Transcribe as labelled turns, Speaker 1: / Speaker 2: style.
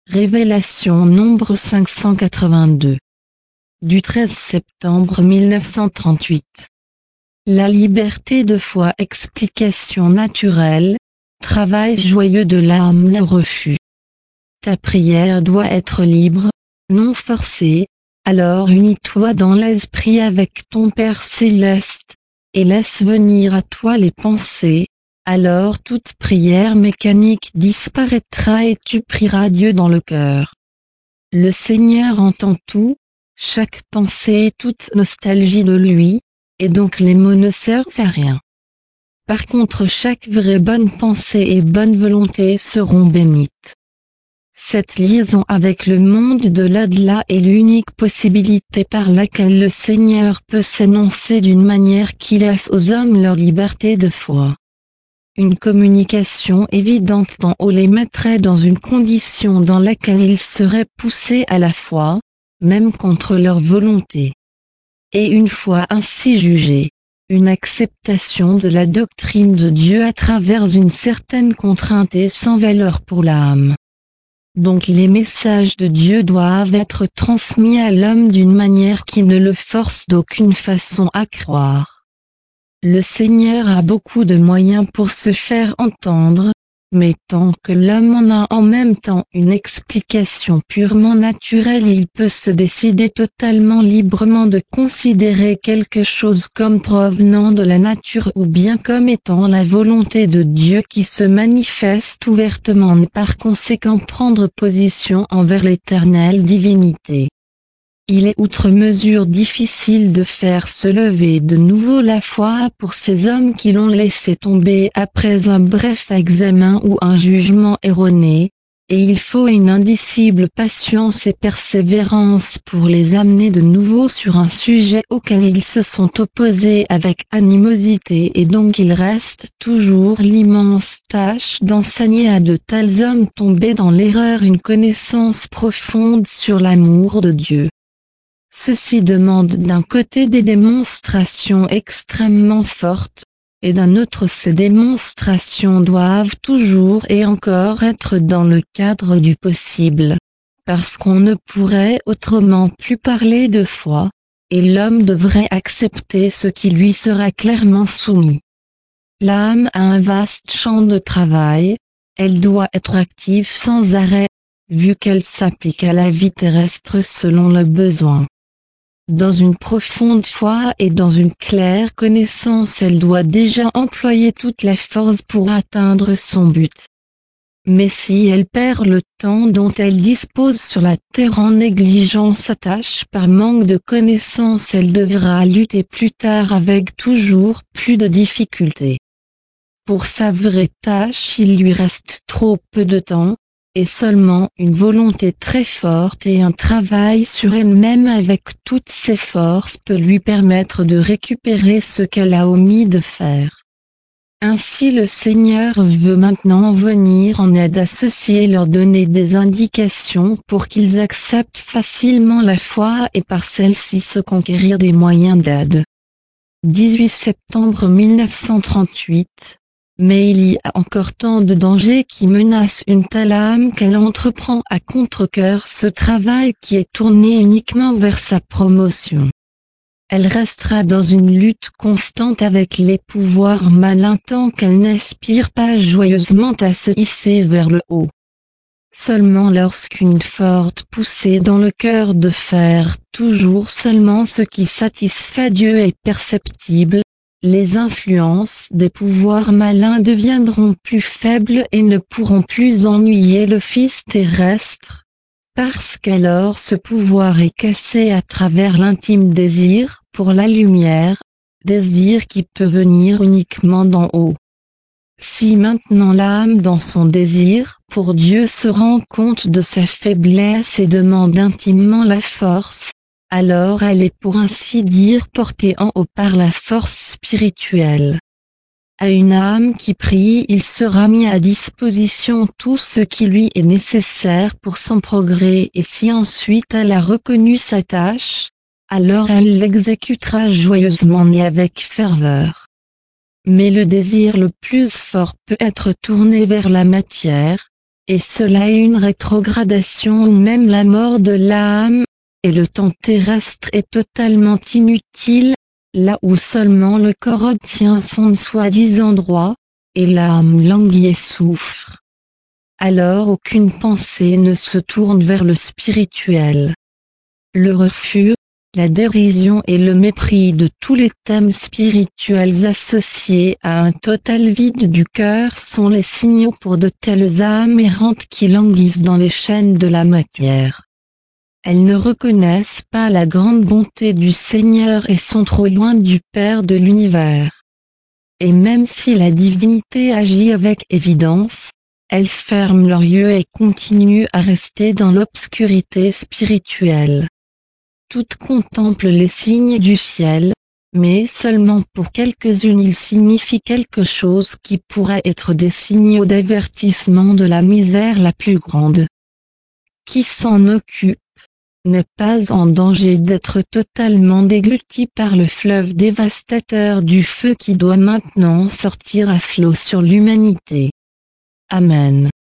Speaker 1: Révélation nombre 582. Du 13 septembre 1938. La liberté de foi. Explication naturelle. Travail joyeux de l'âme. Le refus. Ta prière doit être libre, non forcée. Alors unis-toi dans l'esprit avec ton Père céleste, et laisse venir à toi les pensées. Alors toute prière mécanique disparaîtra et tu prieras Dieu dans le cœur. Le Seigneur entend tout, chaque pensée et toute nostalgie de lui, et donc les mots ne servent à rien. Par contre chaque vraie bonne pensée et bonne volonté seront bénites. Cette liaison avec le monde de l'au-delà est l'unique possibilité par laquelle le Seigneur peut s'énoncer d'une manière qui laisse aux hommes leur liberté de foi. Une communication évidente d'en haut les mettrait dans une condition dans laquelle ils seraient poussés à la foi, même contre leur volonté. Et une fois ainsi jugés, une acceptation de la doctrine de Dieu à travers une certaine contrainte est sans valeur pour l'âme. Donc les messages de Dieu doivent être transmis à l'homme d'une manière qui ne le force d'aucune façon à croire. Le Seigneur a beaucoup de moyens pour se faire entendre, mais tant que l'homme en a en même temps une explication purement naturelle, il peut se décider totalement librement de considérer quelque chose comme provenant de la nature ou bien comme étant la volonté de Dieu qui se manifeste ouvertement et par conséquent prendre position envers l'éternelle divinité. Il est outre mesure difficile de faire se lever de nouveau la foi pour ces hommes qui l'ont laissé tomber après un bref examen ou un jugement erroné, et il faut une indicible patience et persévérance pour les amener de nouveau sur un sujet auquel ils se sont opposés avec animosité, et donc il reste toujours l'immense tâche d'enseigner à de tels hommes tombés dans l'erreur une connaissance profonde sur l'amour de Dieu. Ceci demande d'un côté des démonstrations extrêmement fortes, et d'un autre ces démonstrations doivent toujours et encore être dans le cadre du possible, parce qu'on ne pourrait autrement plus parler de foi, et l'homme devrait accepter ce qui lui sera clairement soumis. L'âme a un vaste champ de travail, elle doit être active sans arrêt, vu qu'elle s'applique à la vie terrestre selon le besoin. Dans une profonde foi et dans une claire connaissance, elle doit déjà employer toute la force pour atteindre son but. Mais si elle perd le temps dont elle dispose sur la terre en négligeant sa tâche par manque de connaissance, elle devra lutter plus tard avec toujours plus de difficultés. Pour sa vraie tâche, il lui reste trop peu de temps, et seulement une volonté très forte et un travail sur elle-même avec toutes ses forces peut lui permettre de récupérer ce qu'elle a omis de faire. Ainsi le Seigneur veut maintenant venir en aide à ceux-ci et leur donner des indications pour qu'ils acceptent facilement la foi et par celle-ci se conquérir des moyens d'aide. 18 septembre 1938. Mais il y a encore tant de dangers qui menacent une telle âme qu'elle entreprend à contre-cœur ce travail qui est tourné uniquement vers sa promotion. Elle restera dans une lutte constante avec les pouvoirs malins tant qu'elle n'aspire pas joyeusement à se hisser vers le haut. Seulement lorsqu'une forte poussée dans le cœur de faire toujours seulement ce qui satisfait Dieu est perceptible, les influences des pouvoirs malins deviendront plus faibles et ne pourront plus ennuyer le Fils terrestre, parce qu'alors ce pouvoir est cassé à travers l'intime désir pour la lumière, désir qui peut venir uniquement d'en haut. Si maintenant l'âme dans son désir pour Dieu se rend compte de sa faiblesse et demande intimement la force, alors elle est pour ainsi dire portée en haut par la force spirituelle. À une âme qui prie, il sera mis à disposition tout ce qui lui est nécessaire pour son progrès, et si ensuite elle a reconnu sa tâche, alors elle l'exécutera joyeusement et avec ferveur. Mais le désir le plus fort peut être tourné vers la matière, et cela est une rétrogradation ou même la mort de l'âme, et le temps terrestre est totalement inutile, là où seulement le corps obtient son soi-disant droit, et l'âme languit et souffre. Alors aucune pensée ne se tourne vers le spirituel. Le refus, la dérision et le mépris de tous les thèmes spirituels associés à un total vide du cœur sont les signaux pour de telles âmes errantes qui languissent dans les chaînes de la matière. Elles ne reconnaissent pas la grande bonté du Seigneur et sont trop loin du Père de l'univers. Et même si la divinité agit avec évidence, elles ferment leurs yeux et continuent à rester dans l'obscurité spirituelle. Toutes contemplent les signes du ciel, mais seulement pour quelques-unes ils signifient quelque chose qui pourrait être des signaux d'avertissement de la misère la plus grande. Qui s'en occupe n'est pas en danger d'être totalement dégluti par le fleuve dévastateur du feu qui doit maintenant sortir à flot sur l'humanité. Amen.